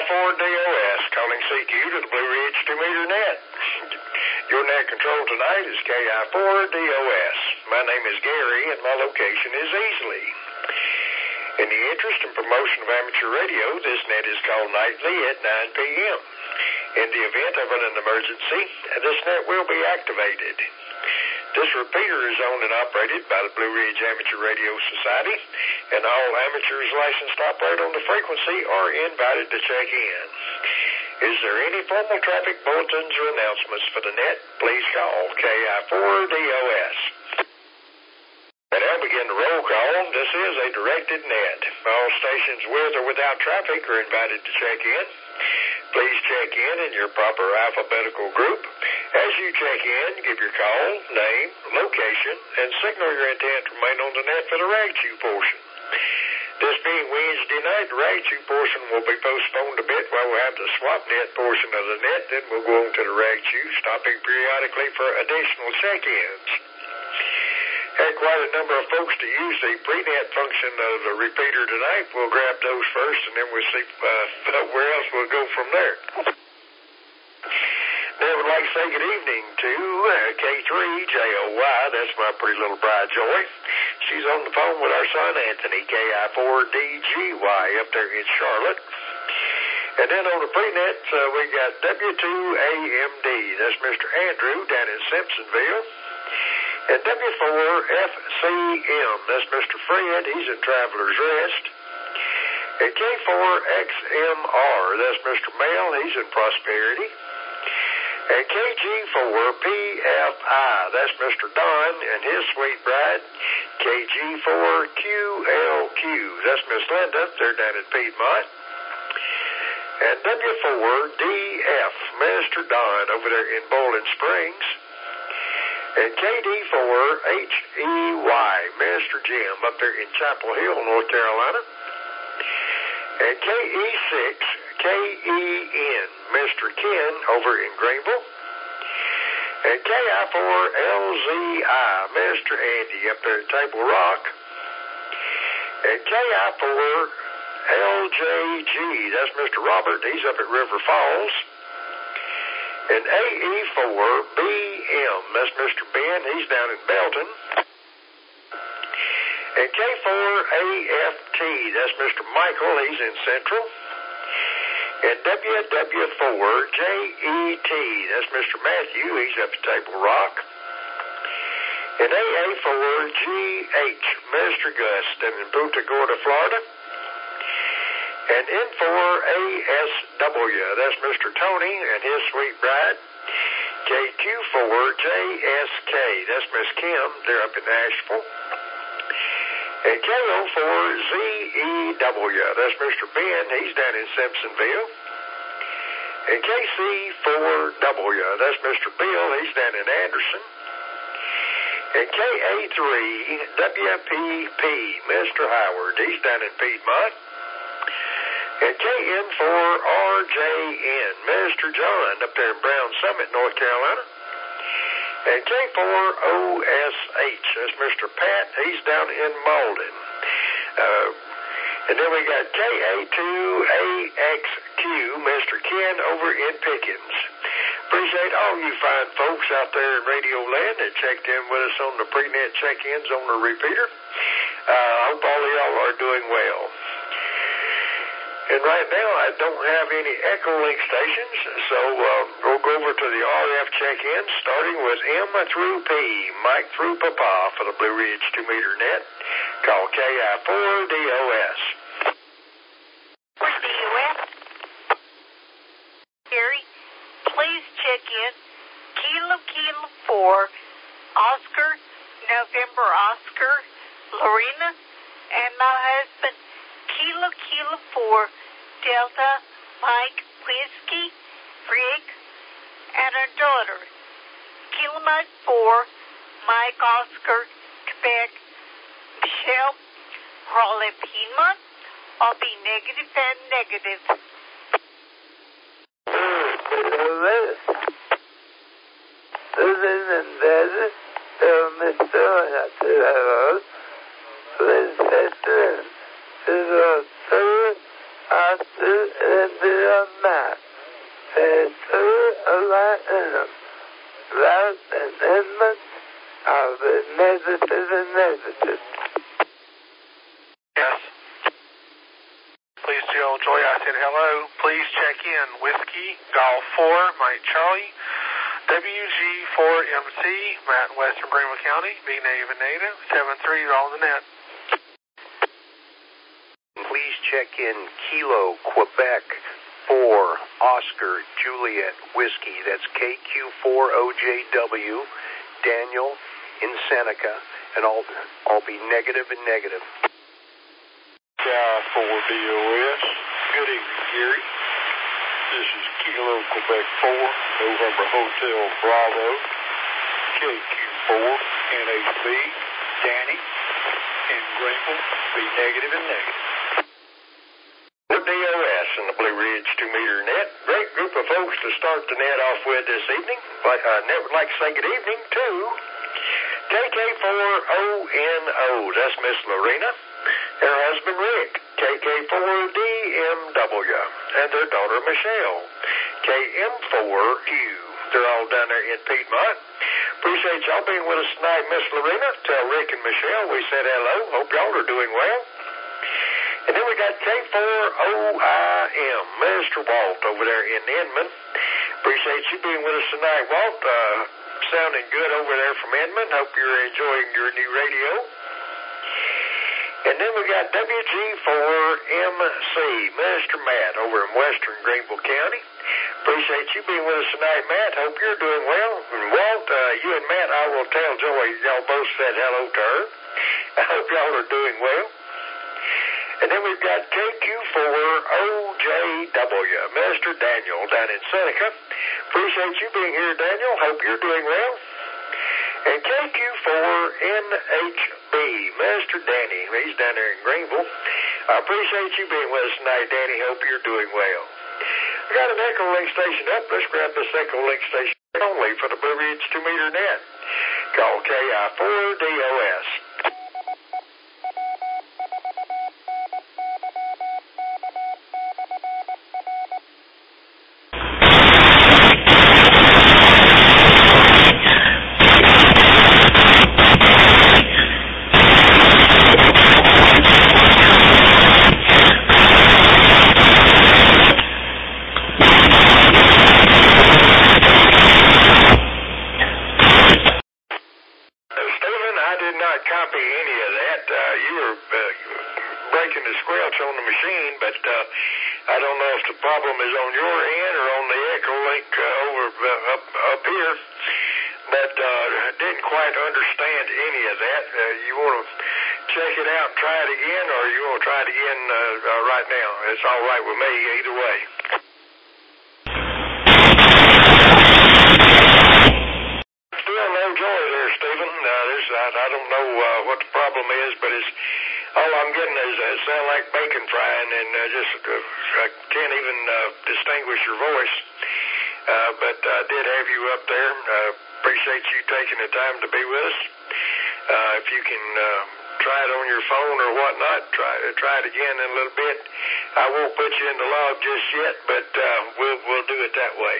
KI4DOS, calling CQ to the Blue Ridge 2-meter net. Your net control tonight is KI4DOS. My name is Gary, and my location is Easley. In the interest and promotion of amateur radio, this net is called nightly at 9 p.m. In the event of an emergency, this net will be activated. This repeater is owned and operated by the Blue Ridge Amateur Radio Society, and all amateurs licensed to operate on the frequency are invited to check in. Is there any formal traffic bulletins or announcements for the net? Please call KI4DOS. And now begin the roll call. This is a directed net. All stations with or without traffic are invited to check in. Please check in your proper alphabetical group. As you check in, give your call, name, location, and signal your intent to remain on the net for the rag chew portion. This being Wednesday night, the rag chew portion will be postponed a bit while we have the swap net portion of the net. Then we'll go on to the rag chew, stopping periodically for additional check-ins. Had quite a number of folks to use the pre-net function of the repeater tonight. We'll grab those first, and then we'll see where else we'll go from there. Then I would like to say good evening to K3JOY. That's my pretty little bride, Joy. She's on the phone with our son, Anthony, KI4DGY, up there in Charlotte. And then on the pre-net, we got W2AMD. That's Mr. Andrew down in Simpsonville. And W4FCM, that's Mr. Fred, he's in Traveler's Rest. And K4XMR, that's Mr. Mel, he's in Prosperity. And KG4PFI, that's Mr. Don and his sweet bride. KG4QLQ, that's Miss Linda, they're down in Piedmont. And W4DF, Mr. Don over there in Bowling Springs. And KD4HEY, Mr. Jim, up there in Chapel Hill, North Carolina. And KE6KEN, Mr. Ken, over in Greenville. And KI4LZI, Mr. Andy, up there at Table Rock. And KI4LJG, that's Mr. Robert, he's up at River Falls. And AE4BM, that's Mr. Ben, he's down in Belton. And K4AFT, that's Mr. Michael, he's in Central. And WW4JET, that's Mr. Matthew, he's up at Table Rock. And AA4GH, Mr. Gus, down in Punta Gorda, Florida. And N4ASW, that's Mr. Tony and his sweet bride. KQ4JSK, that's Miss Kim, they're up in Nashville. And KO4ZEW, that's Mr. Ben, he's down in Simpsonville. And KC4W, that's Mr. Bill, he's down in Anderson. And KA3WPP, Mr. Howard, he's down in Piedmont. And KN4RJN, Mr. John, up there in Brown Summit, North Carolina. And K4OSH, that's Mr. Pat, he's down in Malden. And then we got KA2AXQ, Mr. Ken, over in Pickens. Appreciate all you fine folks out there in Radio Land that checked in with us on the pre-net check-ins on the repeater. I hope all of y'all are doing well. And right now, I don't have any Echo Link stations, so we'll go over to the RF check-in, starting with M through P, Mike through Papa for the Blue Ridge 2-meter net. Call KI4DOS. Where's the U.S.? Gary, please check in. Kilo 4, Oscar, November Oscar, Lorena, and my husband, Kilo 4, Delta, Mike, Whiskey, Frig, and our daughter, Kilo 4, Mike, Oscar, Quebec, Michelle, Raleigh, Piedmont. I'll be negative and negative. Mr. the map. There's a lot in them. Love and Edmund are the negative and negative. Yes. Please tell Joy I said hello. Please check in. Whiskey, Golf 4, Mike Charlie, WG4MC, Matt, Western Greenville County, be native and native, 73, you're on the net. Please check in Kilo, Quebec 4, Oscar, Juliet, Whiskey. That's KQ4OJW, Daniel in Seneca, and I'll be negative and negative. KI4DOS. Good evening, Gary. This is Kilo, Quebec 4, November Hotel Bravo, KQ4, NHB, Danny, in Greenville, be negative and negative. DOS and the Blue Ridge 2-meter net. Great group of folks to start the net off with this evening. But Net would like to say good evening to KK4ONO. That's Miss Lorena. Her husband Rick. KK4DMW. And their daughter Michelle. KM4U. They're all down there in Piedmont. Appreciate y'all being with us tonight, Miss Lorena. Tell Rick and Michelle we said hello. Hope y'all are doing well. And then we got K4OIM, Mr. Walt over there in Inman. Appreciate you being with us tonight, Walt. Sounding good over there from Inman. Hope you're enjoying your new radio. And then we got WG4MC, Mr. Matt over in Western Greenville County. Appreciate you being with us tonight, Matt. Hope you're doing well. And Walt, you and Matt, I will tell Joy, y'all both said hello to her. I hope y'all are doing well. And then we've got KQ4OJW, Mr. Daniel down in Seneca. Appreciate you being here, Daniel. Hope you're doing well. And KQ4NHB, Mr. Danny. He's down there in Greenville. I appreciate you being with us tonight, Danny. Hope you're doing well. I got an Echo Link station up. Let's grab this Echo Link station only for the Blue Ridge 2-meter net. Call KI4DOS. I don't know if the problem is on your end or on the Echo Link up here, but didn't quite understand any of that. You want to check it out and try it again, or you want to try it again right now? It's all right with me either way. Still no joy there, Stephen. I don't know what the problem is, but it's all I'm getting is sound like bacon frying, and I can't even distinguish your voice. But I did have you up there. Appreciate you taking the time to be with us. If you can try it on your phone or whatnot, try it again in a little bit. I won't put you in the log just yet, but we'll do it that way.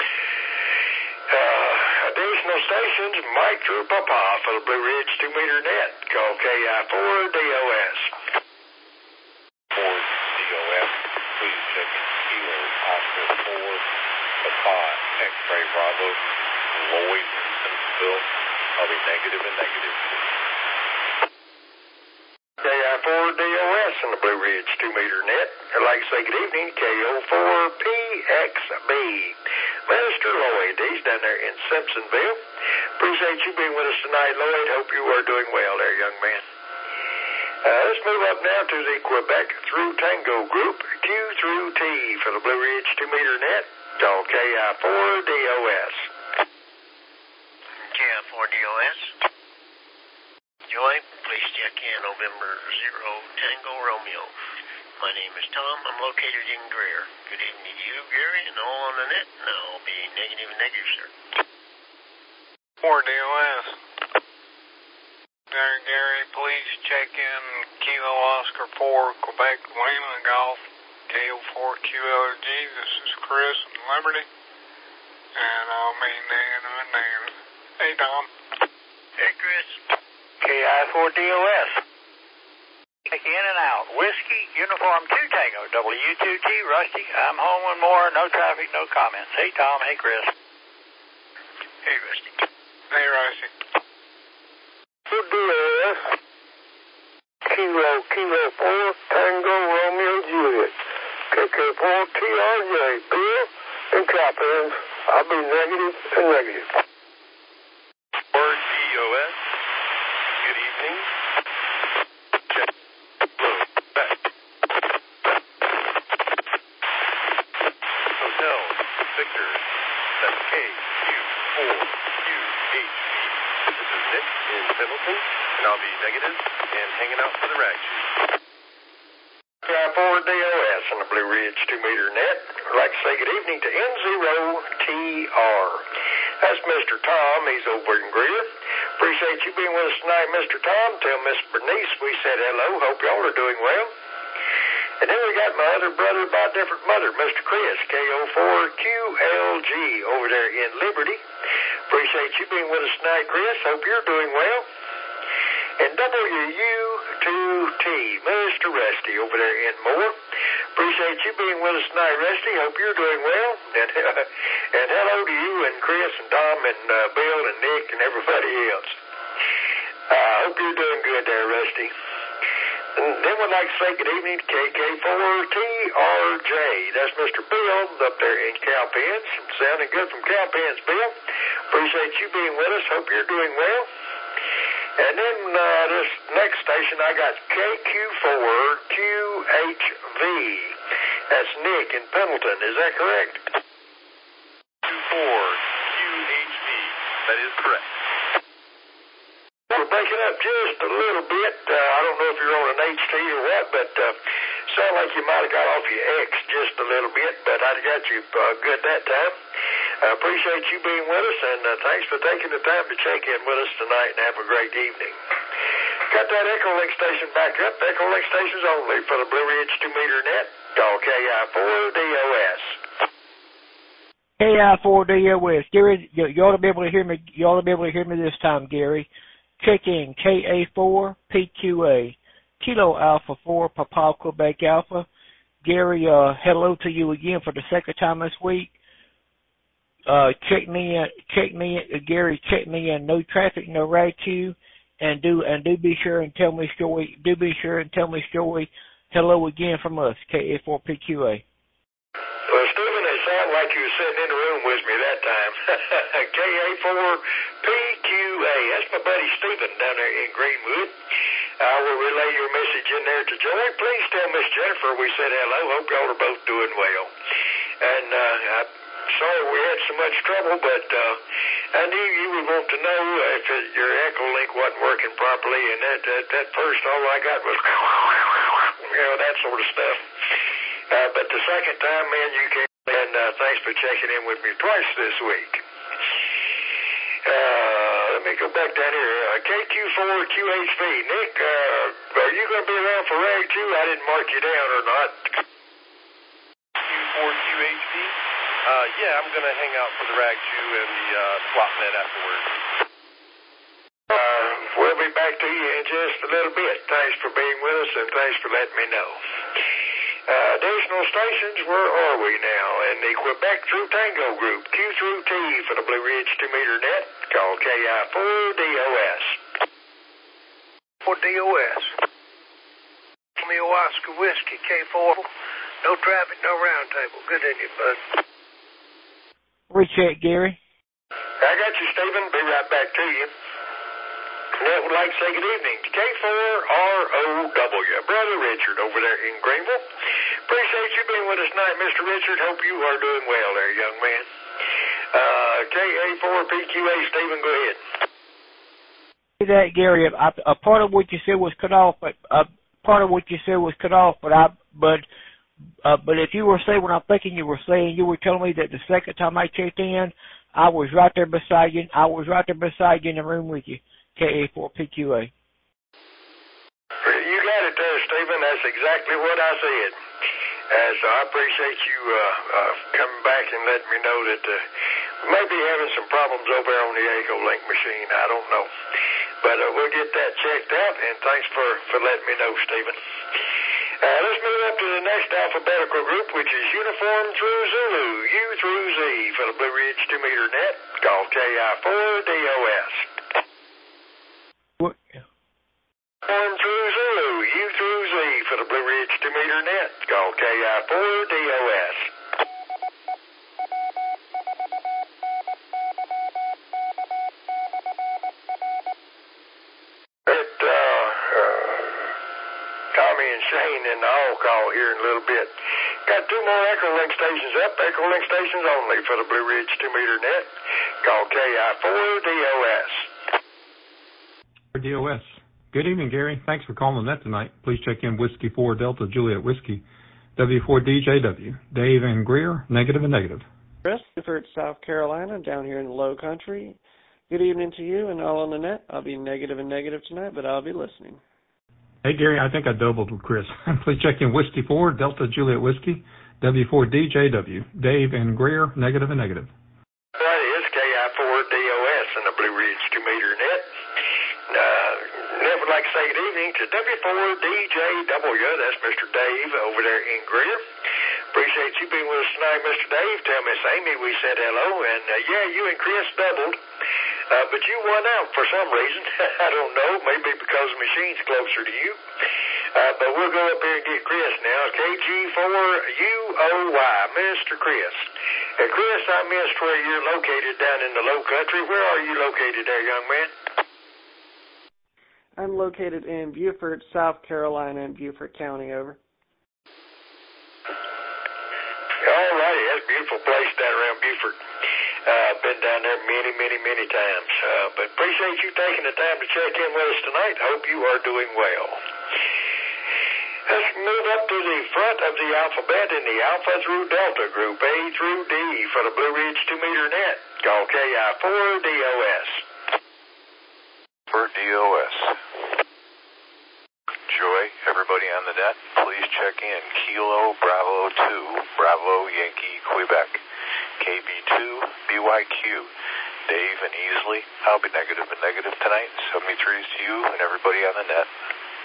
Additional stations, Mike Drew Papa for the Blue Ridge 2-meter net. Call KI4DOS. 4DOS, please check Kilo, Oscar 4, Papa, X-Ray Bravo, Lloyd, Simpsonville. I'll be negative and negative. KI4DOS in the Blue Ridge 2-meter net. I'd like to say good evening, KO4PXB. Mr. Lloyd, he's down there in Simpsonville. Appreciate you being with us tonight, Lloyd. Hope you are doing well there, young man. Let's move up now to the Quebec through Tango group, Q through T for the Blue Ridge 2-meter net. Call KI4DOS. KI4DOS. Joy, please check in November 0 Tango Romeo. My name is Tom. I'm located in Greer. Good evening to you, Gary, and all on the net. No, I'll be negative, sir. 4DOS. Gary, please check in Kilo Oscar 4, Quebec, Lima Golf, KO4QLG, this is Chris in Liberty. And I'll be nan. Hey, Tom. Hey, Chris. KI4DOS. In and out. Whiskey, Uniform 2 Tango, W2T, Rusty. I'm home and more, no traffic, no comments. Hey, Tom. Hey, Chris. Hey, Rusty. Hey, Rusty. DOS. Kilo 4, Tango, Romeo, Juliet. KK4, TRJ, Bill, and Cowpens. I'll be negative and negative. Or DOS. Good evening. Check. Load. Back. Hotel. Victor. That's KQ4QHB. This is Nick in Pendleton, and I'll be negative and hanging out for the rag shoot. KI4DOS on the Blue Ridge 2-meter net. I'd like to say good evening to N0TR. That's Mr. Tom. He's over in Greer. Appreciate you being with us tonight, Mr. Tom. Tell Miss Bernice we said hello. Hope y'all are doing well. And then we got my other brother by a different mother, Mr. Chris, KO4QLG over there in Liberty. Appreciate you being with us tonight, Chris. Hope you're doing well. And WU2T, Mr. Rusty over there in Moore. Appreciate you being with us tonight, Rusty. Hope you're doing well. And hello to you and Chris and Tom and Bill and Nick and everybody else. Hope you're doing good there, Rusty. And then we'd like to say good evening to KK4TRJ. That's Mr. Bill up there in Cowpens. Sounding good from Cowpens, Bill. Appreciate you being with us. Hope you're doing well. And then this next station, I got KQ4QHV. That's Nick in Pendleton. Is that correct? Q4QHV. That is correct. We're breaking up just a little bit. I don't know if you're on an HT or what, but sound like you might have got off your X just a little bit, but I got you good that time. I appreciate you being with us, and thanks for taking the time to check in with us tonight, and have a great evening. Got that Echo Link station back up. Echo Link stations only for the Blue Ridge 2-meter net. Call KI4DOS. KI4DOS. Gary, you ought to be able to hear me. You ought to be able to hear me this time, Gary. Check in KA4PQA. Kilo Alpha 4, Papa Quebec Alpha. Gary, hello to you again for the second time this week. Check me in, Gary, check me in. No traffic, no rag queue, and do be sure and tell me story. Do be sure and tell me story. Hello again from us, KA4PQA. Well, Stephen, it sounded like you were sitting in the room with me that time. KA4PQA. That's my buddy Stephen down there in Greenwood. I will relay your message in there to Joy. Please tell Miss Jennifer we said hello. Hope y'all are both doing well. And sorry we had so much trouble, but I knew you would want to know if your Echo Link wasn't working properly, and that first all I got was that sort of stuff. But the second time, man, you came, and thanks for checking in with me twice this week. Let me go back down here. KQ4QHV. Nick, are you going to be around for Rag 2? I didn't mark you down or not. Q4QHV? Yeah, I'm going to hang out for the Rag 2 and the swap net afterwards. We'll be back to you in just a little bit. Thanks for being with us, and thanks for letting me know. Additional stations, where are we now? In the Quebec Through Tango group, Q through T for the Blue Ridge 2-meter net. Call KI4DOS. 4DOS. Romeo Oscar Whiskey, K4. No traffic, no round table. Good in you, bud. Recheck, Gary. I got you, Stephen. Be right back to you. And I would like to say good evening to K4ROW, Brother Richard over there in Greenville. Appreciate you being with us tonight, Mr. Richard. Hope you are doing well there, young man. KA4PQA, Stephen, go ahead. That, Gary, a part of what you said was cut off, but but if you were saying what I'm thinking you were saying, you were telling me that the second time I checked in, I was right there beside you. I was right there beside you in the room with you. KA4PQA. You got it there, Stephen. That's exactly what I said. So I appreciate you coming back and letting me know that we may be having some problems over there on the Echolink machine. I don't know. But we'll get that checked out, and thanks for letting me know, Stephen. Let's move up to the next alphabetical group, which is Uniform through Zulu, U through Z for the Blue Ridge 2-meter net. Call KI4DOS. What? Uniform through Zulu, U through Z for the Blue Ridge 2-meter net. Call KI4DOS. Tommy and Shane in the all call here in a little bit. Got 2 more Echolink stations up. Echolink stations only for the Blue Ridge 2-meter net. Call KI4DOS. DOS. Good evening, Gary. Thanks for calling the net tonight. Please check in Whiskey 4 Delta Juliet Whiskey, W4DJW. Dave and Greer, negative and negative. Chris, Beaufort, South Carolina, down here in the Low Country. Good evening to you and all on the net. I'll be negative and negative tonight, but I'll be listening. Hey, Gary, I think I doubled with Chris. Please check in Whiskey 4 Delta Juliet Whiskey, W4DJW. Dave and Greer, negative and negative. That is KI4DOS in the Blue Ridge 2-meter net. Would like to say good evening to W4DJW. That's Mr. Dave over there in Greer. Appreciate you being with us tonight, Mr. Dave. Tell Miss Amy we said hello. And, yeah, you and Chris doubled. But you won out for some reason. I don't know. Maybe because the machine's closer to you. But we'll go up here and get Chris now. KG4UOY, Mr. Chris. Chris, I missed where you're located down in the Low Country. Where are you located there, young man? I'm located in Beaufort, South Carolina, in Beaufort County, over. All righty, that's a beautiful place down around Beaufort. Been down there many times. But appreciate you taking the time to check in with us tonight. Hope you are doing well. Let's move up to the front of the alphabet in the Alpha through Delta group, A through D for the Blue Ridge 2-meter net. Call KI4DOS. For DOS. Joy, everybody on the net, please check in Kilo Bravo 2, Bravo Yankee, Quebec. KB2, BYQ. Dave and Easley, I'll be negative and negative tonight. 73s to you and everybody on the net.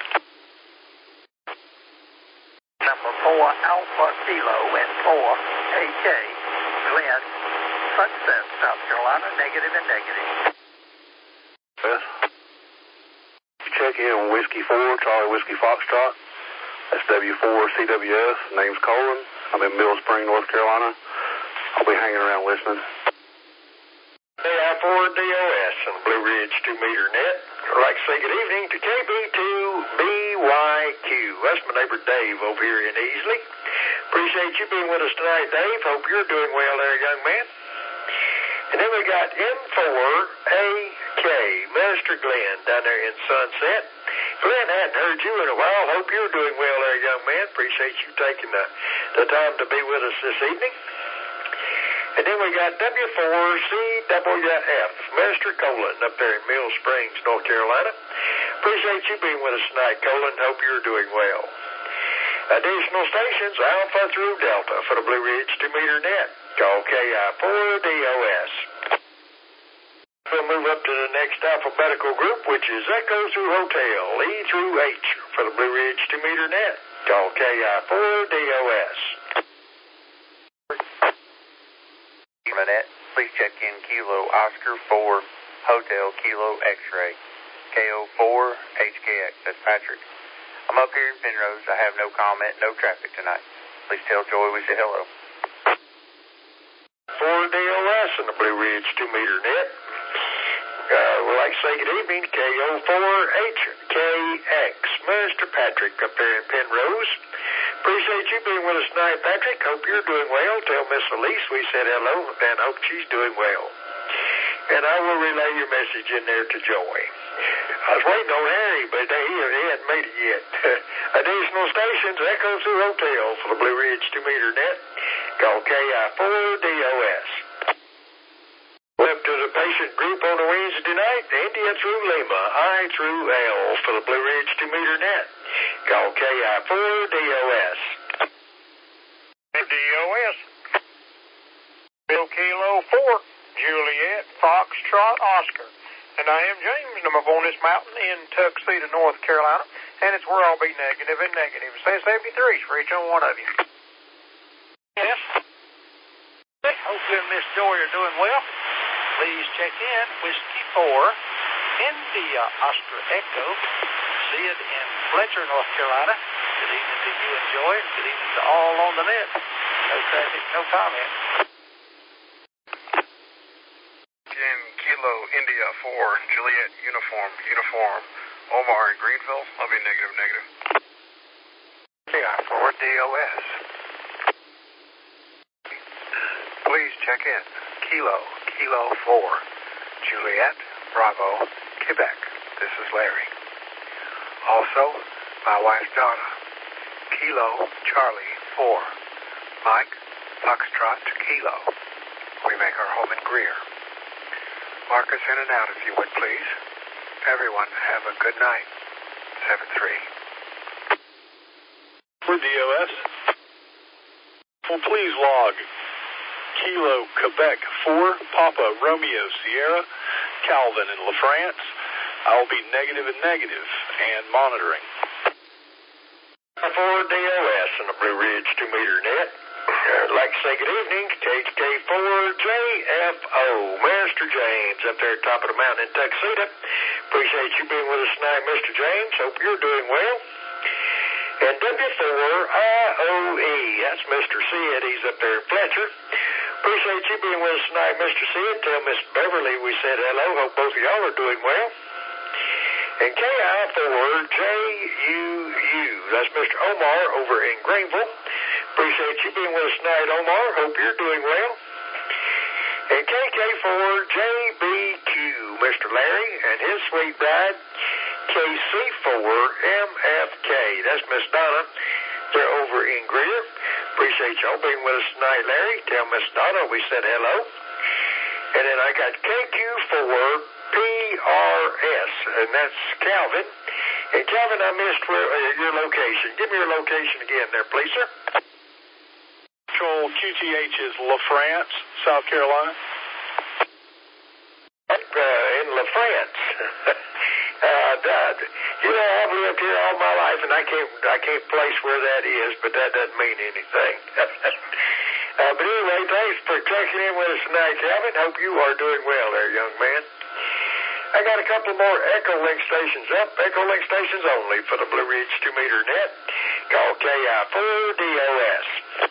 Number 4, Alpha Kilo and 4, AK, Glenn, Sunset, South Carolina, negative and negative. Yes. Check in Whiskey 4, Charlie Whiskey Foxtrot. That's W4CWS. Name's Colin. I'm in Mill Spring, North Carolina. I'll be hanging around listening. KI4DOS on the Blue Ridge 2-meter net. I'd like to say good evening to KB2BYQ. That's my neighbor Dave over here in Easley. Appreciate you being with us tonight, Dave. Hope you're doing well there, young man. And then we got M4AK, Mr. Glenn, down there in Sunset. Glenn, hadn't heard you in a while. Hope you're doing well there, young man. Appreciate you taking the time to be with us this evening. And then we got W4CWF, Mr. Colin, up there in Mill Springs, North Carolina. Appreciate you being with us tonight, Colin. Hope you're doing well. Additional stations, Alpha through Delta for the Blue Ridge 2-meter net. Call KI4DOS. We'll move up to the next alphabetical group, which is Echo through Hotel, E through H for the Blue Ridge 2-meter net. Call KI4DOS. Net, please check in Kilo Oscar 4 Hotel Kilo X-Ray KO4 HKX. That's Patrick. I'm up here in Penrose. I have no comment, no traffic tonight. Please tell Joy we say hello. 4DOS in the Blue Ridge 2-meter net. We'd like to say good evening to KO4HKX, Mr. Patrick up there in Penrose. Appreciate you being with us tonight, Patrick. Hope you're doing well. Tell Miss Elise we said hello and hope she's doing well. And I will relay your message in there to Joy. I was waiting on Harry, but he hadn't made it yet. Additional stations, Echo through Hotel for the Blue Ridge 2-meter net. Call KI4DOS. Up to the patient group on a Wednesday night, India through Lima, I through L for the Blue Ridge 2-meter net. Call KI4DOS. DOS. Bill Kilo 4, Juliet, Foxtrot, Oscar. And I am James, and I'm up on this mountain in Tuxedo, North Carolina, and it's where I'll be negative and negative. Say 73 for each one of you. Yes. Hope you and Miss Joy are doing well. Please check in Whiskey 4, India, Oscar Echo, Sid in Fletcher, North Carolina. Good evening to you and Joy, and good evening to all on the net. No traffic, no comment. Kilo India 4, Juliet Uniform, Omar in Greenville. I'll be negative. KI4 DOS. Please check in. Kilo 4, Juliet, Bravo, Quebec. This is Larry. Also, my wife Donna. Kilo Charlie 4, Mike, Foxtrot, Kilo. We make our home in Greer. Mark us in and out if you would, please. Everyone, have a good night. 7-3. For DOS. Well, please log Kilo Quebec 4, Papa Romeo Sierra, Calvin in La France. I'll be negative and monitoring. For DOS and the Blue Ridge 2-meter net. I'd like to say good evening to KHK4JFO, Mr. James, up there at the top of the mountain in Tuxedo. Appreciate you being with us tonight, Mr. James. Hope you're doing well. And W4IOE, that's Mr. Sid. He's up there in Fletcher. Appreciate you being with us tonight, Mr. Sid. Tell Miss Beverly we said hello. Hope both of y'all are doing well. And KI4JUU, that's Mr. Omar over in Greenville. Appreciate you being with us tonight, Omar. Hope you're doing well. And KK4JBQ, Mr. Larry and his sweet bride, KC4MFK. That's Miss Donna. They're over in Greer. Appreciate y'all being with us tonight, Larry. Tell Miss Donna we said hello. And then I got KQ4PRS, and that's Calvin. And Calvin, I missed your location. Give me your location again there, please, sir. Control QTH is La France, South Carolina. In La France. I've lived here all my life, and I can't place where that is, but that doesn't mean anything. But anyway, thanks for checking in with us tonight, Calvin. Hope you are doing well there, young man. I got a couple more Echolink stations up. Echolink stations only for the Blue Ridge 2-meter net. Call KI4DOS.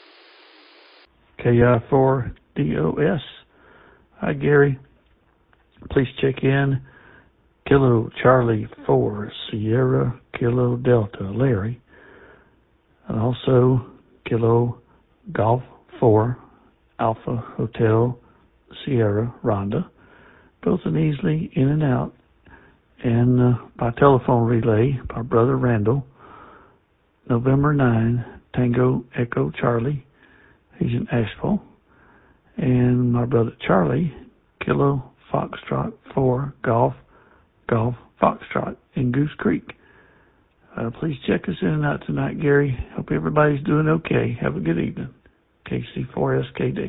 KI4DOS. Hi, Gary. Please check in Kilo Charlie 4, Sierra Kilo Delta, Larry. And also Kilo Golf 4, Alpha Hotel Sierra, Rhonda. Both and easily in and out. And by telephone relay, by Brother Randall. November 9, Tango Echo Charlie. He's in Asheville. And my brother Charlie, Kilo Foxtrot 4, Golf Foxtrot in Goose Creek. Please check us in and out tonight, Gary. Hope everybody's doing okay. Have a good evening. KC4SKD.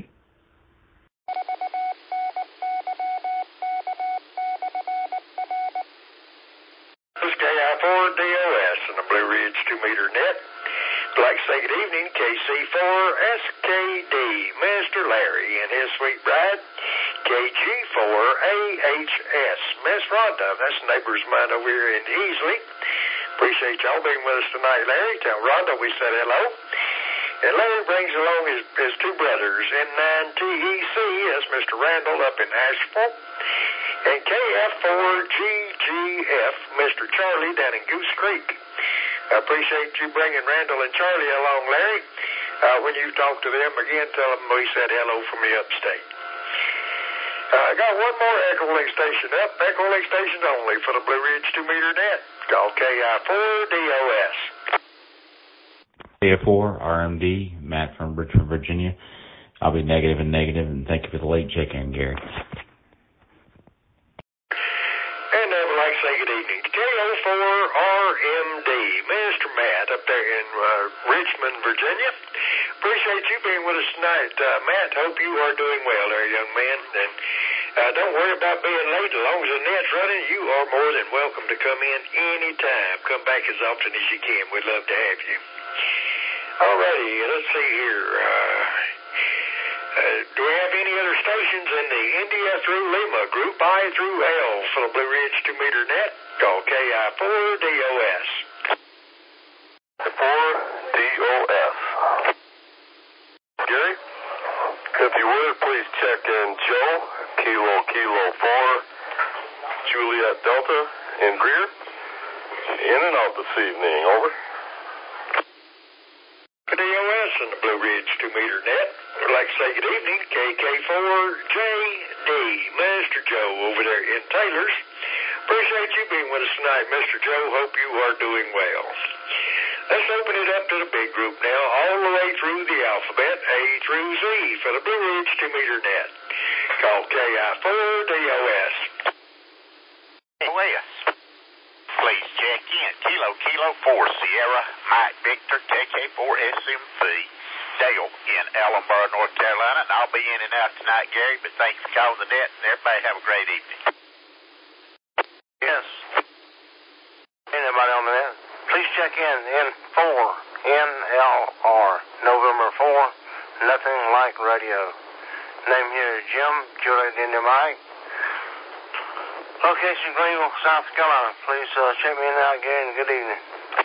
This is KI4DOS and the Blue Ridge 2-meter net. I'd like to say good evening, KC4SKD, Mr. Larry and his sweet bride, KG4AHS, Miss Rhonda. That's neighbors of mine over here in Easley. Appreciate y'all being with us tonight, Larry. Tell Rhonda we said hello. And Larry brings along his two brothers, N9TEC, that's Mr. Randall up in Asheville, and KF4GGF, Mr. Charlie down in Goose Creek. I appreciate you bringing Randall and Charlie along, Larry. When you talk to them again, tell them we said hello from the upstate. I got one more Echolink station up. Echolink stations only for the Blue Ridge 2-meter net. Call KI4DOS. KI4 RMD, Matt from Richmond, Virginia. I'll be negative, and thank you for the late check-in, Gary. And I would like to say good evening to KO4RMD, Mr. Matt up there in Richmond, Virginia. Appreciate you being with us tonight. Matt, hope you are doing well there, young man. And don't worry about being late. As long as the net's running, you are more than welcome to come in anytime. Come back as often as you can. We'd love to have you. All righty, let's see here. Do we have any other stations in the India through Lima, Group I through L for the Blue Ridge 2-meter net? Call KI4DOS. 4DOS. Gary, if you would, please check in Joe, Kilo 4, Juliet Delta, in Greer. In and out this evening, over. DOS and the Blue Ridge 2-meter net. I'd like to say good evening, KK4JD, Mr. Joe over there in Taylor's. Appreciate you being with us tonight, Mr. Joe. Hope you are doing well. Let's open it up to the big group now, all the way through the alphabet, A through Z, for the Blue Ridge 2-meter net. Call KI4DOS. DOS. Please check in. Kilo 4, Sierra, Mike Victor, KK4SMV, Dale in Ellenboro, North Carolina. And I'll be in and out tonight, Gary, but thanks for calling the net, and everybody have a great evening. Yes. Anybody on the net? Please check in N4, NLR, November 4, nothing like radio. Name here is Jim, Juliet India Mike. Location Greenville, South Carolina. Please check me in out, Gary, and good evening.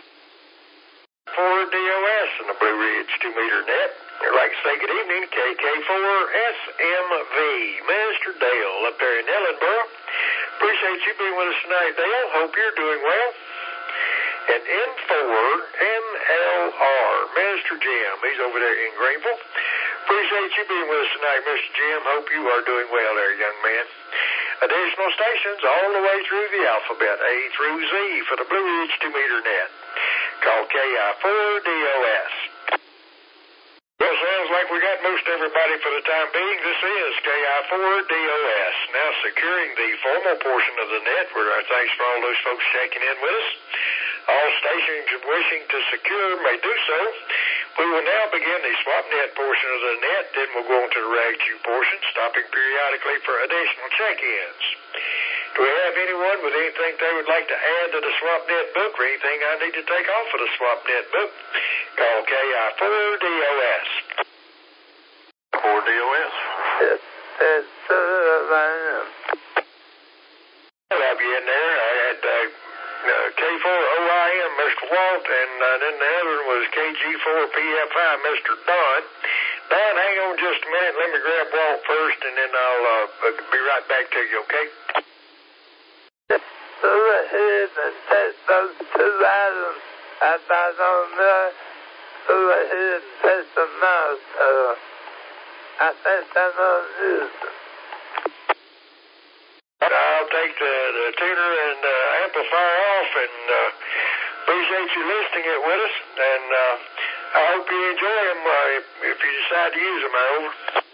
4DOS and the Blue Ridge 2-meter net. I'd like to say good evening, KK4SMV, Mr. Dale up there in Ellenboro. Appreciate you being with us tonight, Dale. Hope you're doing well. And N4 NLR, Mr. Jim. He's over there in Greenville. Appreciate you being with us tonight, Mr. Jim. Hope you are doing well there, young man. Additional stations all the way through the alphabet, A through Z, for the Blue Ridge 2-meter net. Call KI4DOS. Well, sounds like we got most everybody for the time being. This is KI4DOS. Now securing the formal portion of the net. Thanks for all those folks checking in with us. All stations wishing to secure may do so. We will now begin the swap net portion of the net, then we'll go on to the rag queue portion, stopping periodically for additional check-ins. Do we have anyone with anything they would like to add to the swap net book or anything I need to take off of the swap net book? Call KI4DOS. 4DOS. I'll have you in there. I had K4OIM, Mr. Walt, and then the other one was KG4PFI, Mr. Don. Don, hang on just a minute. Let me grab Walt first, and then I'll be right back to you, okay? Go ahead and take those 2 items I got on there. Go ahead and take them out. I think I'm going to use them. I'll take the tuner and amplifier off, and appreciate you listing it with us. And I hope you enjoy them if you decide to use them. Over.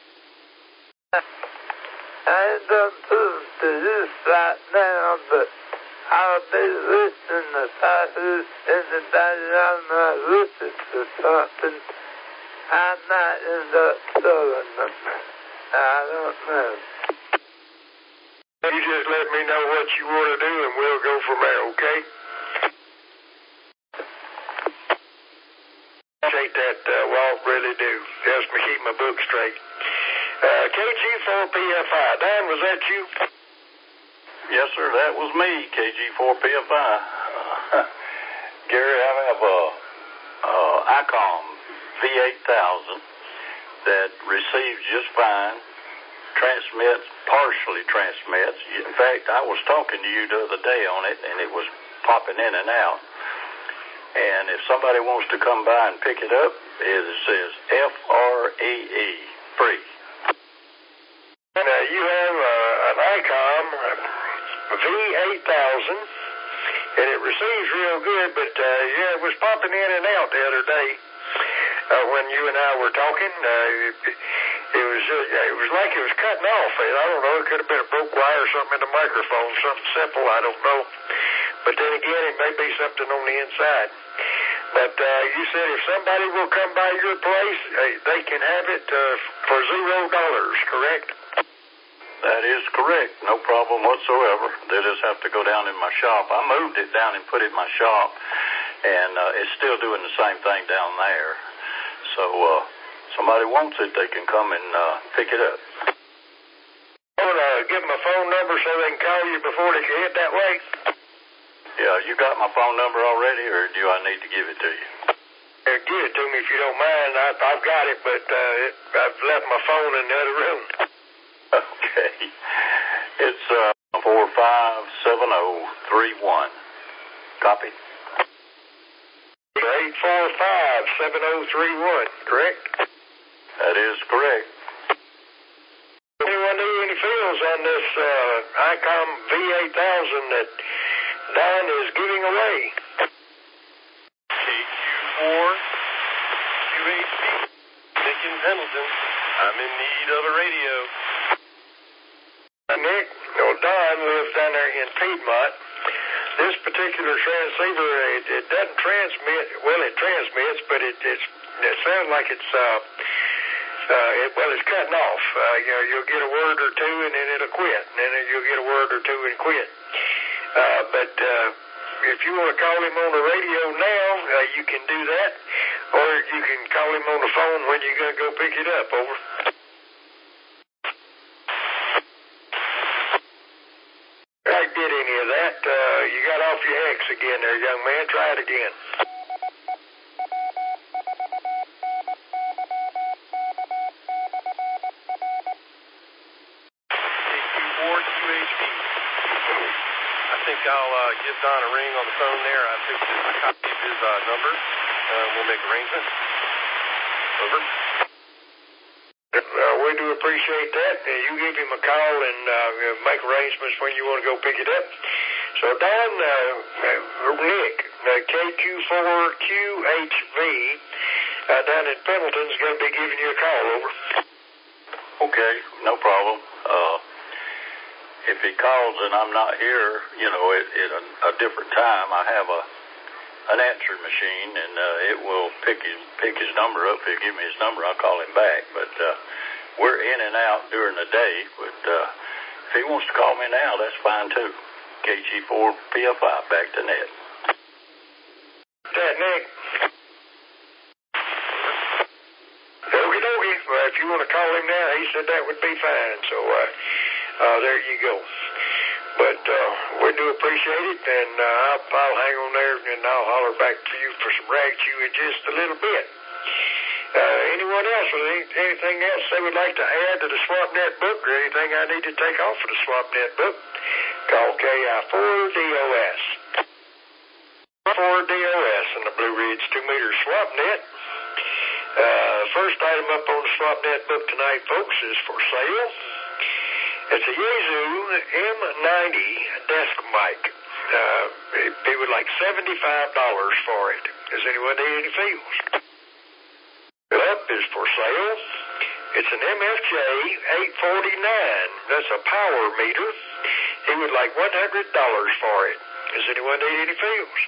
I don't choose to use right now, but I'll be listening to anybody I'm not listening to something. I might end up selling them. I don't know. You just let me know what you want to do, and we'll go from there, okay? Appreciate that, Walt, really do. Helps me keep my book straight. KG4PFI. Don, was that you? Yes, sir, that was me, KG4PFI. Gary, I have a ICOM V8000 that receives just fine, partially transmits. In fact, I was talking to you the other day on it, and it was popping in and out. And if somebody wants to come by and pick it up, it says FREE, free. Now, you have an ICOM V8000, and it receives real good, but it was popping in and out the other day when you and I were talking. It was like it was cutting off. I don't know, it could have been a broke wire or something in the microphone, something simple, I don't know. But then again, it may be something on the inside. But you said if somebody will come by your place, they can have it for $0, correct? That is correct. No problem whatsoever. They just have to go down in my shop. I moved it down and put it in my shop, and it's still doing the same thing down there. So somebody wants it, they can come and pick it up. I want to give them a phone number so they can call you before they can head that way. Yeah, you got my phone number already, or do I need to give it to you? Give it to me if you don't mind. I've got it, but I've left my phone in the other room. Okay. It's 457031. Copy? 845-7031, correct? That is correct. Anyone need any feels on this ICOM V8000 that Don is giving away? KQ4, QHB, Nick in Pendleton. I'm in need of a radio. Nick, Don lives down there in Piedmont. This particular transceiver, it doesn't transmit. Well, it transmits, but it sounds like it's it's cutting off. You'll get a word or two, and then it'll quit, and then you'll get a word or two and quit. But if you want to call him on the radio now, you can do that, or you can call him on the phone when you're going to go pick it up. Over. I did any of that. You got off your hex again there, young man. Try it again. KQ4, QHB. I think I'll give Don a ring on the phone there. I took a copy of his number. We'll make arrangements. Over. We do appreciate that. You give him a call and make arrangements when you want to go pick it up. So Don, Nick, KQ4QHV down in Pendleton is going to be giving you a call. Over. Okay, no problem. If he calls and I'm not here, at a different time, I have an answering machine, and it will pick his number up. If he'll give me his number, I'll call him back. But we're in and out during the day. But if he wants to call me now, that's fine too. KG4PF5 back to net. That Nick. Okie dokie. Well, if you want to call him now, he said that would be fine. So there you go. But we do appreciate it, and I'll hang on there, and I'll holler back to you for some rag chew in just a little bit. Anyone else with anything else they would like to add to the SwapNet book, or anything I need to take off of the SwapNet book, call KI4DOS. 4DOS in the Blue Ridge 2-meter SwapNet. First item up on the SwapNet book tonight, folks, is for sale. It's a Yaesu M90 desk mic. They would like $75 for it. Does anyone need any feels? Up is for sale. It's an MFJ 849. That's a power meter. He would like $100 for it. Does anyone need any feels?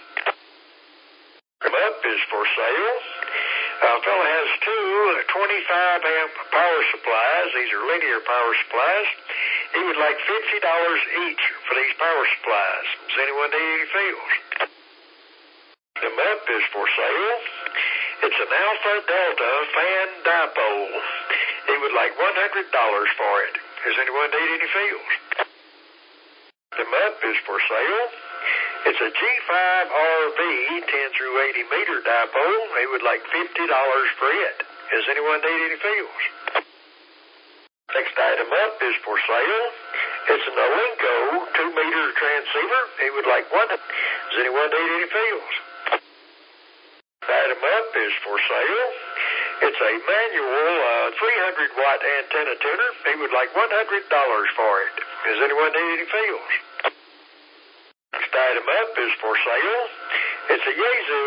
Up is for sale. A fellow has two 25-amp power supplies. These are linear power supplies. He would like $50 each for these power supplies. Does anyone need any feels? The up is for sale. It's an Alpha Delta fan dipole. He would like $100 for it. Does anyone need any feels? The up is for sale. It's a G5RV 10 through 80 meter dipole. He would like $50 for it. Does anyone need any feels? Next item up is for sale. It's an Alinco 2-meter transceiver. He would like $100. Does anyone need any feels? Item up is for sale. It's a manual 300-watt antenna tuner. He would like $100 for it. Does anyone need any feels? Next item up is for sale. It's a Yaesu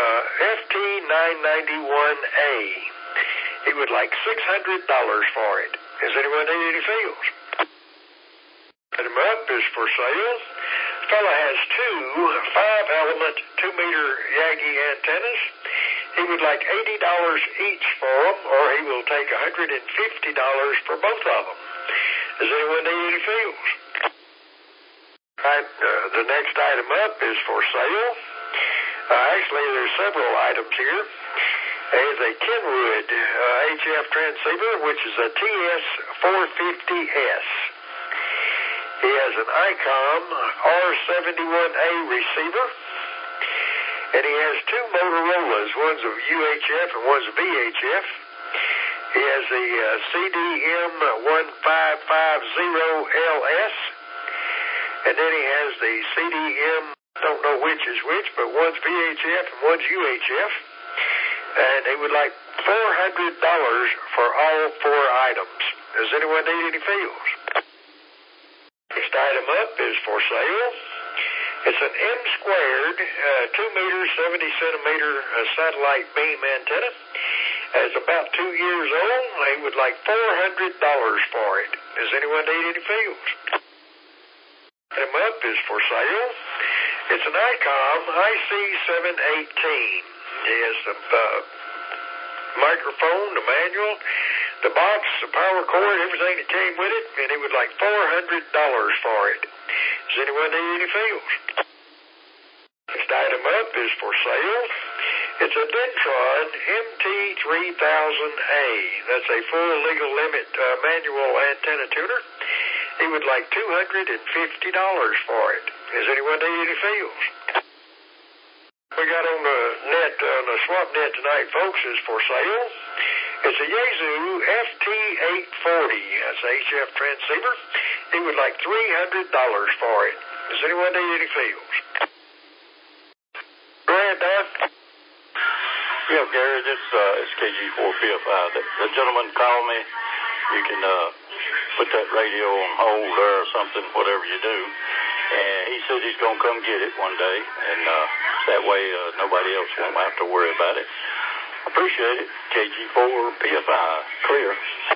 FT991A. He would like $600 for it. Does anyone need any feels? Item up is for sale. Fella has two 5-element 2-meter Yagi antennas. He would like $80 each for them, or he will take $150 for both of them. Does anyone need any fields? Right, the next item up is for sale. Actually, there's several items here. There's a Kenwood HF transceiver, which is a TS450S. He has an ICOM R71A receiver, and he has two Motorola's. One's a UHF and one's a VHF. He has a CDM1550LS, and then he has the CDM, I don't know which is which, but one's VHF and one's UHF. And they would like $400 for all four items. Does anyone need any fields? Next item up is for sale. It's an M-squared 2-meter, 70-centimeter satellite beam antenna. It's about 2 years old. They would like $400 for it. Does anyone need any fields? Item up is for sale. It's an ICOM IC718. It has the microphone, the manual, the box, the power cord, everything that came with it, and it would like $400 for it. Does anyone need any fields? Next item up is for sale. It's a Dentron MT3000A. That's a full legal limit manual antenna tuner. He would like $250 for it. Does anyone need any fields? We got on the net, on the swap net tonight, folks, is for sale. It's a Yaesu FT840. That's a HF transceiver. He would like $300 for it. Does anyone need any fields? Go ahead, Don. Yeah, Gary, this is KG4PFI. The gentleman called me. You can put that radio on hold or something, whatever you do. And he said he's going to come get it one day, and that way nobody else won't have to worry about it. Appreciate it. KG4PFI, clear.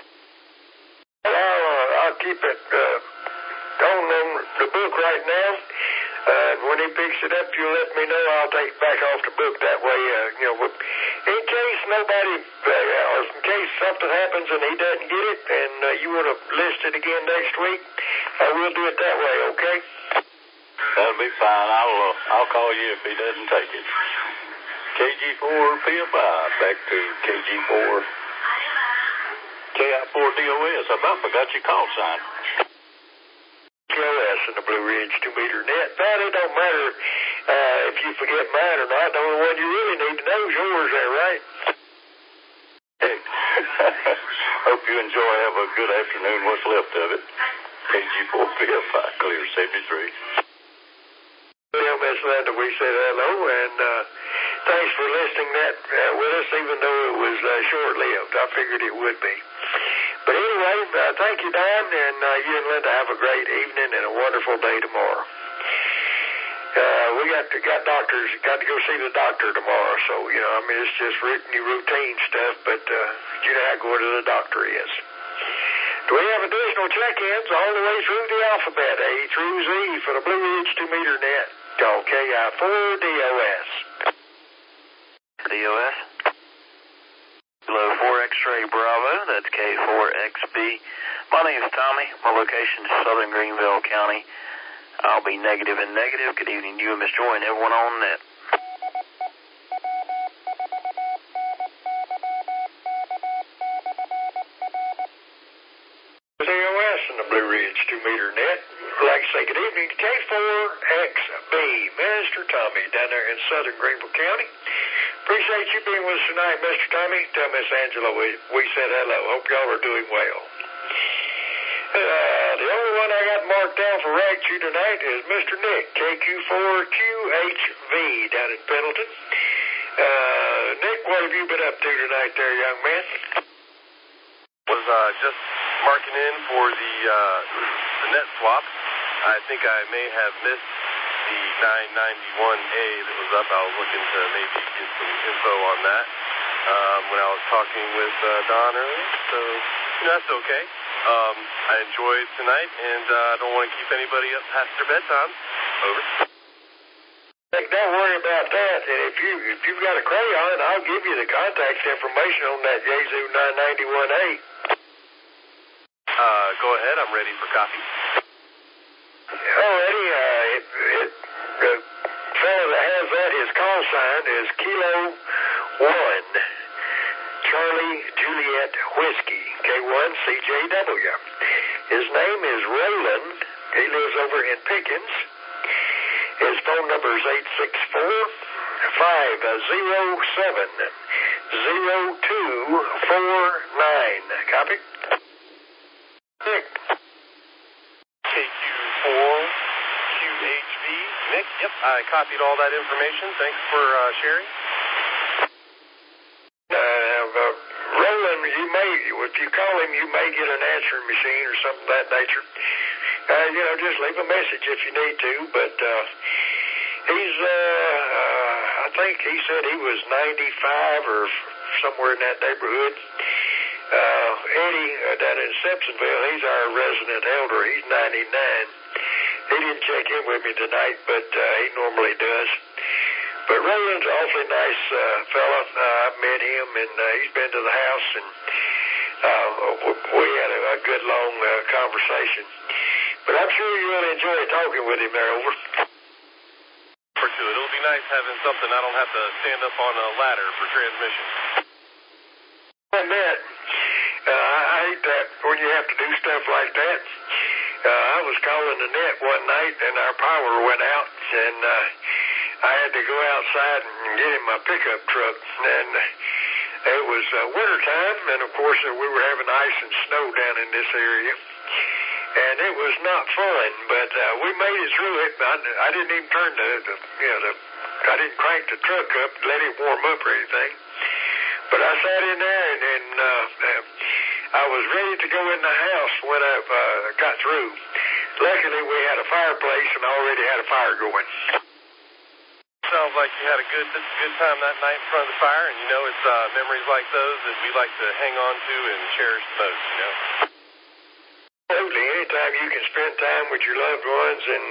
I'll keep it on the book right now. When he picks it up, you let me know. I'll take it back off the book. That way, in case nobody, or in case something happens and he doesn't get it, and you want to list it again next week, we'll do it that way, okay? That'll be fine. I'll call you if he doesn't take it. KG4PFI, back to KG4, KI4DOS. I about forgot your call sign. KLS in the Blue Ridge 2-meter net. But it don't matter if you forget mine or not. The only one you really need to know is yours there, right? Hey, hope you enjoy. Have a good afternoon, what's left of it. KG4PFI, clear 73. Well, Miss Linda, we said hello, and thanks for listening that with us, even though it was short-lived. I figured it would be. But anyway, thank you, Don, and you and Linda have a great evening and a wonderful day tomorrow. We got to go see the doctor tomorrow, so, it's just routine stuff, but you know how going to the doctor is. Do we have additional check-ins all the way through the alphabet, A through Z, for the Blue Ridge 2-meter net? Call KI4DOS. DOS. Kilo 4 X-ray Bravo, that's K4XB. My name is Tommy. My location is Southern Greenville County. I'll be negative and negative. Good evening to you and Miss Joy and everyone on net. DOS in the Blue Ridge 2-meter net. I'd like to say good evening to K4XB, Mr. Tommy, down there in Southern Greenville County. Appreciate you being with us tonight, Mr. Tommy. Tell Miss Angela we said hello. Hope y'all are doing well. The only one I got marked down for Ragtube tonight is Mr. Nick, KQ4QHV, down in Pendleton. Nick, what have you been up to tonight there, young man? Was just marking in for the net swap. I think I may have missed the 991A that was up. I was looking to maybe get some info on that when I was talking with Don earlier. So, that's okay. I enjoyed tonight, and I don't want to keep anybody up past their bedtime. Over. Don't worry about that. And if you've got a crayon, I'll give you the contact information on that Yaesu 991A. Go ahead. I'm ready for copy. Alrighty. The fellow that has that, his call sign is Kilo 1, Charlie Juliet Whiskey, K1 CJW. His name is Roland. He lives over in Pickens. His phone number is 864-507-0249. Copy? Nick. KQ4QHV. Nick, yep, I copied all that information. Thanks for sharing. Roland, if you call him, you may get an answering machine or something of that nature. Just leave a message if you need to, but he's, I think he said he was 95 or somewhere in that neighborhood. Eddie, down in Simpsonville, he's our resident elder. He's 99. He didn't check in with me tonight, but he normally does. But Roland's an awfully nice fella. I've met him, and he's been to the house, and we had a good, long conversation. But I'm sure you'll enjoy talking with him there, over. It'll be nice having something I don't have to stand up on a ladder for transmission. I bet. I hate that when you have to do stuff like that. I was calling the net one night, and our power went out, and I had to go outside and get in my pickup truck. And it was winter time, and of course we were having ice and snow down in this area. And it was not fun, but we made it through it. I didn't even turn I didn't crank the truck up and let it warm up or anything. But I sat in there, and I was ready to go in the house when I got through. Luckily, we had a fireplace and already had a fire going. Sounds like you had a good time that night in front of the fire, and it's memories like those that we like to hang on to and cherish the most, Absolutely. Anytime you can spend time with your loved ones and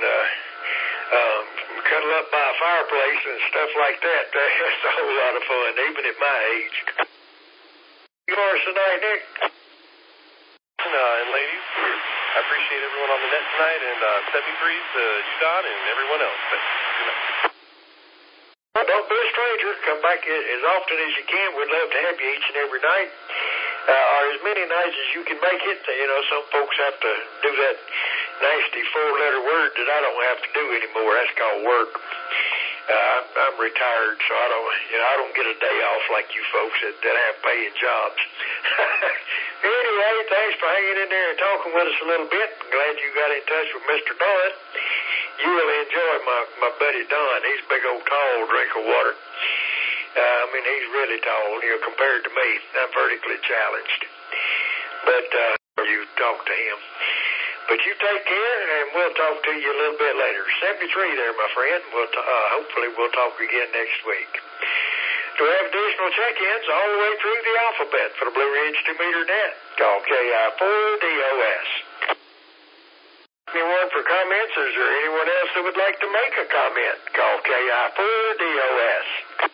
cuddle up by a fireplace and stuff like that, that's a whole lot of fun, even at my age. You are tonight, Nick? And ladies, I appreciate everyone on the net tonight, and 73s to you, Don, and everyone else. Thanks. Good night. Well, don't be a stranger. Come back as often as you can. We'd love to have you each and every night. Or as many nights as you can make it. Some folks have to do that nasty 4-letter word that I don't have to do anymore. That's called work. I'm retired, so I don't get a day off like you folks that have paying jobs. Anyway, thanks for hanging in there and talking with us a little bit. I'm glad you got in touch with Mr. Don. You will enjoy my buddy Don. He's a big old tall drink of water. He's really tall, compared to me. I'm vertically challenged. But you talk to him. But you take care, and we'll talk to you a little bit later. 73 there, my friend. Hopefully we'll talk again next week. To have additional check-ins all the way through the alphabet for the Blue Ridge 2-meter net, call KI4DOS. Anyone for comments? Is there anyone else that would like to make a comment? Call KI4DOS.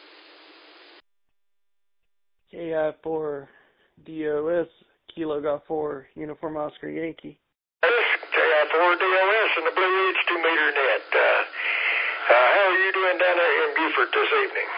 KI4DOS, Kilo Golf 4, Uniform Oscar Yankee. KI4DOS and the Blue Ridge 2-meter net. How are you doing down there in Beaufort this evening?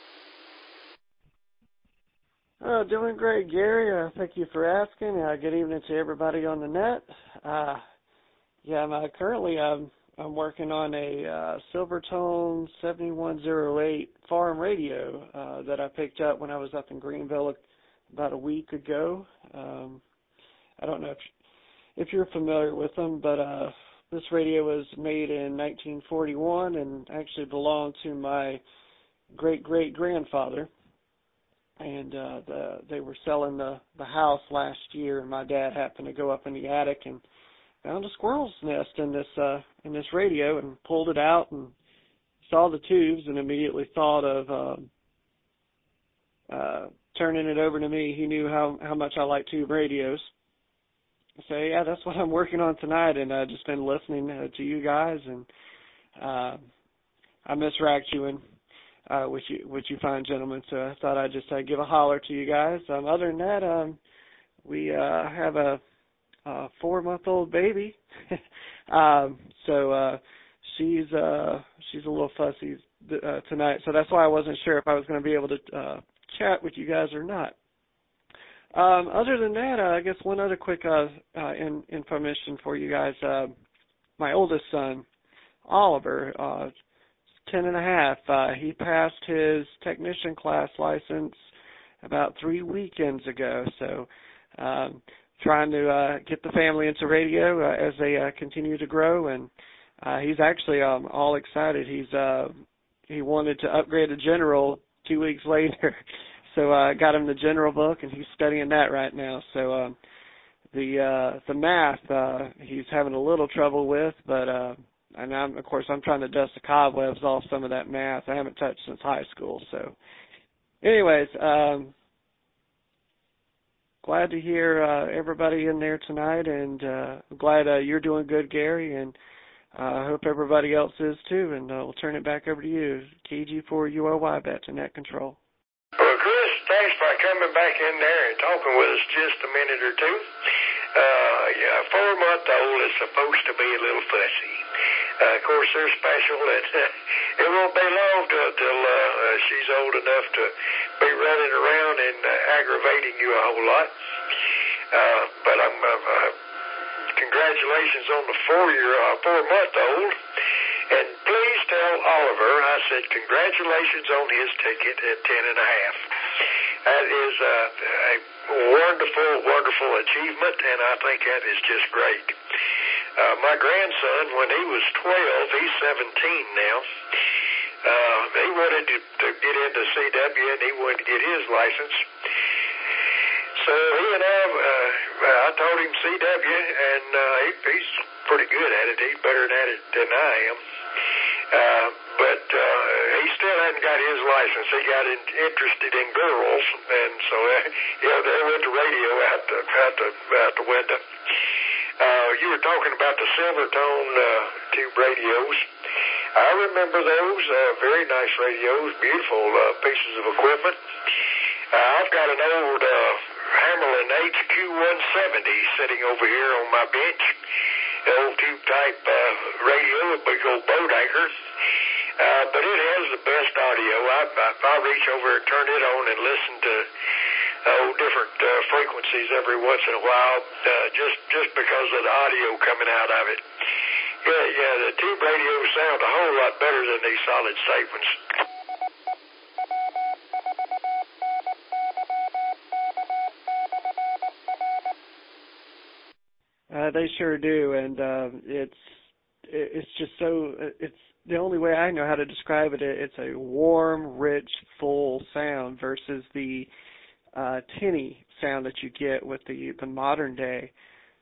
Doing great, Gary. Thank you for asking. Good evening to everybody on the net. Currently I'm working on a Silvertone 7108 farm radio that I picked up when I was up in Greenville about a week ago. I don't know if you're familiar with them, but this radio was made in 1941 and actually belonged to my great-great-grandfather. And they were selling the house last year, and my dad happened to go up in the attic and found a squirrel's nest in this radio and pulled it out and saw the tubes and immediately thought of turning it over to me. He knew how much I like tube radios. So, yeah, that's what I'm working on tonight, and I've just been listening to you guys and I miss Ragchewing, which you fine gentlemen, so I thought I'd just give a holler to you guys. Other than that, we have a 4-month-old baby, so she's a little fussy tonight, so that's why I wasn't sure if I was going to be able to chat with you guys or not. Other than that, I guess one other quick information for you guys. My oldest son, Oliver, 10 and a half, he passed his technician class license about 3 weekends ago, so trying to get the family into radio as they continue to grow, and he's actually all excited. He wanted to upgrade to general 2 weeks later, so I got him the general book, and he's studying that right now. So the math he's having a little trouble with, but and of course I'm trying to dust the cobwebs off some of that math I haven't touched since high school. So anyways, glad to hear everybody in there tonight, and glad you're doing good, Gary, and I hope everybody else is too, and we'll turn it back over to you. KG4UOY back to net control. Well, Chris, thanks for coming back in there and talking with us just a minute or two. A 4-month-old is supposed to be a little fussy. Of course, they're special, and it won't be long till she's old enough to be running around and aggravating you a whole lot. But I'm congratulations on the 4-month-old. And please tell Oliver I said congratulations on his ticket at 10 and a half. That is a wonderful, wonderful achievement, and I think that is just great. My grandson, when he was 12, he's 17 now, he wanted to get into CW, and he wanted to get his license. So he and I told him CW, and he's pretty good at it. He's better at it than I am. But he still hadn't got his license. He got interested in girls, and so there went the radio out the window. You were talking about the Silvertone tube radios. I remember those. Very nice radios, beautiful pieces of equipment. I've got an old Hammerlin HQ170 sitting over here on my bench. An old tube-type radio, a big old boat anchor. But it has the best audio. I reach over and turn it on and listen to different frequencies every once in a while, just because of the audio coming out of it. Yeah, the tube radios sound a whole lot better than these solid-state ones. They sure do, and it's just so, it's the only way I know how to describe it. It's a warm, rich, full sound versus the tinny sound that you get with the modern day.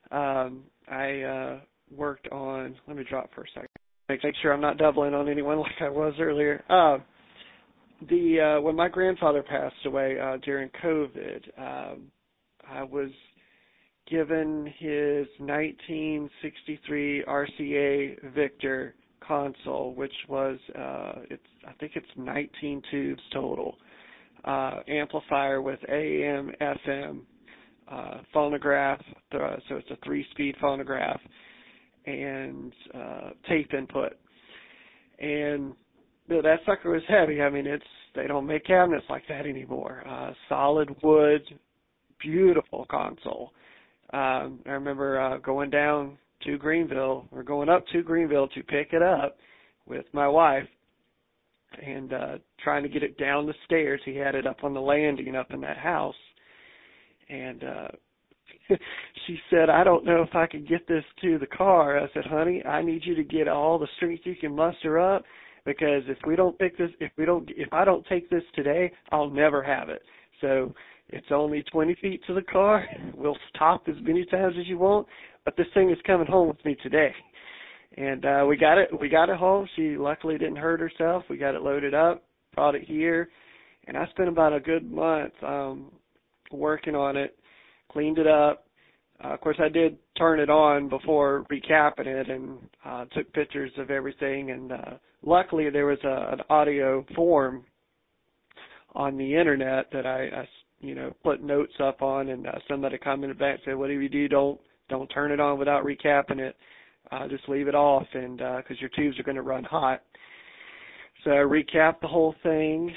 I worked on, let me drop for a second, make sure I'm not doubling on anyone like I was earlier. When my grandfather passed away during COVID, I was given his 1963 RCA Victor console, which was I think it's 19 tubes total, amplifier with AM, FM, phonograph, so it's a 3-speed phonograph, and tape input. And that sucker was heavy. I mean, they don't make cabinets like that anymore. Solid wood, beautiful console. I remember going down to Greenville, or going up to Greenville to pick it up with my wife, and trying to get it down the stairs. He had it up on the landing up in that house, and she said, "I don't know if I can get this to the car." I said, "Honey, I need you to get all the strength you can muster up, because if I don't take this today, I'll never have it. So it's only 20 feet to the car. We'll stop as many times as you want, but this thing is coming home with me today." And we got it home. She luckily didn't hurt herself. We got it loaded up, brought it here, and I spent about a good month working on it, cleaned it up, Of course, I did turn it on before recapping it and took pictures of everything. And luckily, there was an audio form on the internet that I put notes up on, and somebody commented back and said, whatever you do, don't turn it on without recapping it. Just leave it off, and because your tubes are going to run hot. So I recapped the whole thing.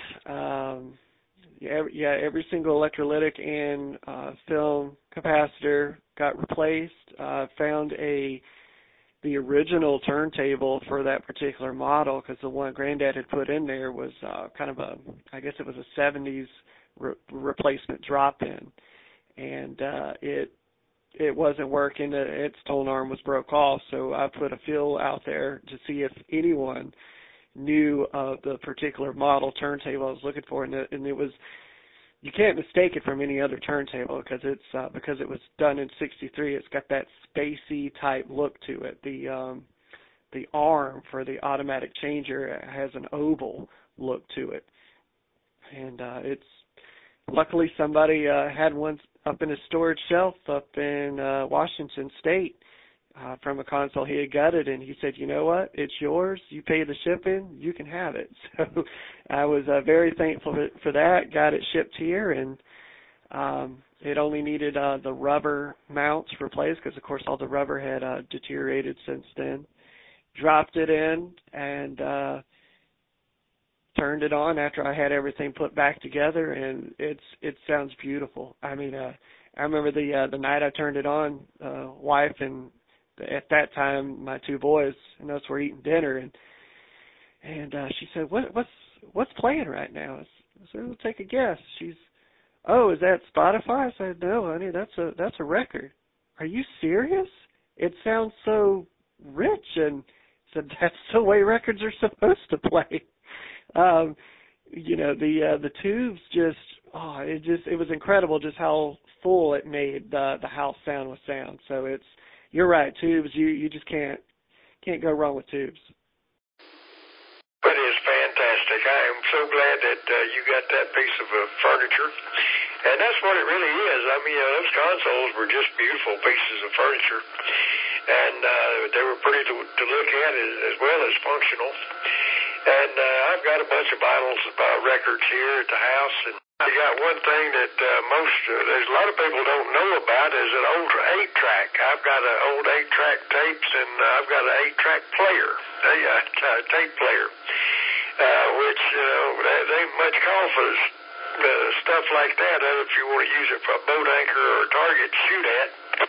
Every single electrolytic and film capacitor got replaced. Found the original turntable for that particular model, because the one Granddad had put in there was kind of I guess it was a 70s replacement drop-in, and it wasn't working. Its tone arm was broke off, so I put a feel out there to see if anyone knew of the particular model turntable I was looking for, and it was, you can't mistake it from any other turntable because it was done in '63. It's got that spacey type look to it. The arm for the automatic changer has an oval look to it, and it's luckily somebody had one up in his storage shelf up in Washington State. From a console he had gutted, and he said, you know what, it's yours, you pay the shipping, you can have it. So I was very thankful for that, got it shipped here, and it only needed the rubber mounts replaced because, of course, all the rubber had deteriorated since then. Dropped it in and turned it on after I had everything put back together, and it sounds beautiful. I mean, I remember the night I turned it on, wife and at that time my two boys and us were eating dinner, and she said, what's playing right now? I said, well, take a guess. Is that Spotify? I said, no, honey, that's a record. Are you serious? It sounds so rich. And said, that's the way records are supposed to play. The tubes it was incredible just how full it made the house sound with sound. So you're right, tubes, you just can't go wrong with tubes. It is fantastic. I am so glad that you got that piece of furniture. And that's what it really is. I mean, those consoles were just beautiful pieces of furniture. And they were pretty to look at as well as functional. And I've got a bunch of records here at the house, and I got one thing that there's a lot of people don't know about is an old 8-track. I've got an old 8-track tapes, and I've got an 8-track player, a tape player, which they ain't much call for stuff like that if you want to use it for a boat anchor or a target to shoot at.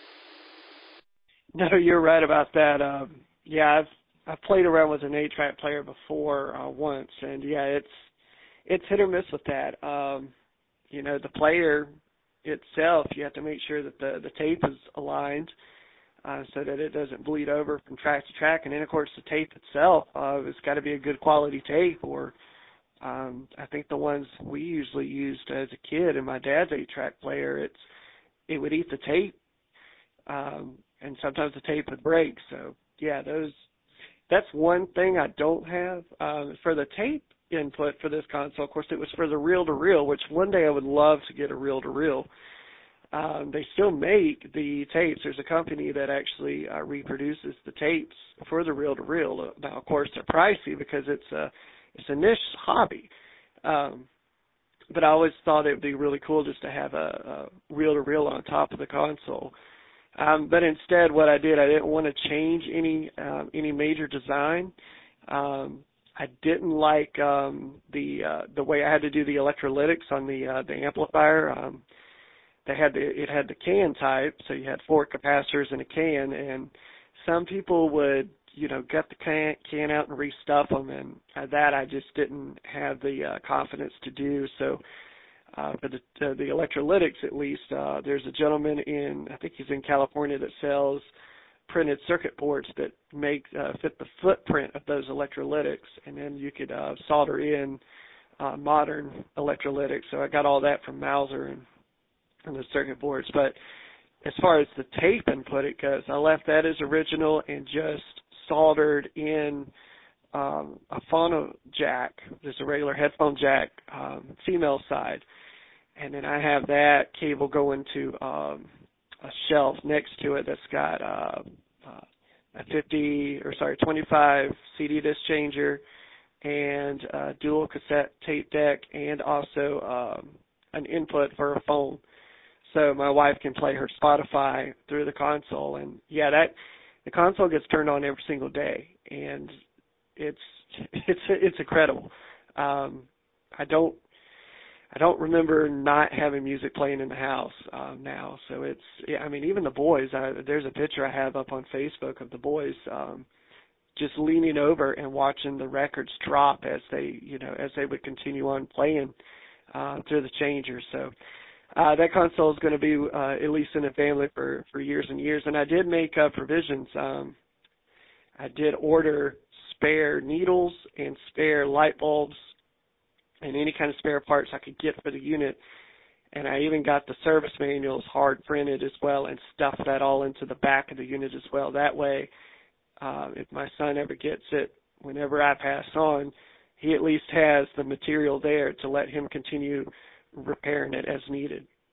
No, you're right about that. I've played around with an 8-track player before once, and it's hit or miss with that. The player itself, you have to make sure that the tape is aligned so that it doesn't bleed over from track to track. And then, of course, the tape itself, it's got to be a good quality tape, or I think the ones we usually used as a kid in my dad's 8-track player, it would eat the tape, and sometimes the tape would break. So, that's one thing I don't have. For the tape input for this console, of course, it was for the reel-to-reel, which one day I would love to get a reel-to-reel. They still make the tapes. There's a company that actually reproduces the tapes for the reel-to-reel. Now, of course, they're pricey because it's a niche hobby. But I always thought it would be really cool just to have a reel-to-reel on top of the console. But instead, what I didn't want to change any major design. I didn't like the way I had to do the electrolytics on the amplifier. It had the can type, so you had 4 capacitors in a can, and some people would get the can out and restuff them, and that I just didn't have the confidence to do. So for the electrolytics, at least, there's a gentleman I think he's in California, that sells printed circuit boards that fit the footprint of those electrolytics, and then you could solder in modern electrolytics. So I got all that from Mauser and the circuit boards. But as far as the tape input it goes, I left that as original and just soldered in a phono jack, just a regular headphone jack, female side. And then I have that cable going to shelf next to it that's got a 25 CD disc changer and a dual cassette tape deck, and also an input for a phone. So my wife can play her Spotify through the console, and the console gets turned on every single day, and it's incredible. I don't remember not having music playing in the house now. So even the boys. There's a picture I have up on Facebook of the boys just leaning over and watching the records drop as they would continue on playing through the changer. So that console is going to be at least in the family for years and years. And I did make provisions. I did order spare needles and spare light bulbs and any kind of spare parts I could get for the unit. And I even got the service manuals hard printed as well and stuffed that all into the back of the unit as well. That way, if my son ever gets it, whenever I pass on, he at least has the material there to let him continue repairing it as needed.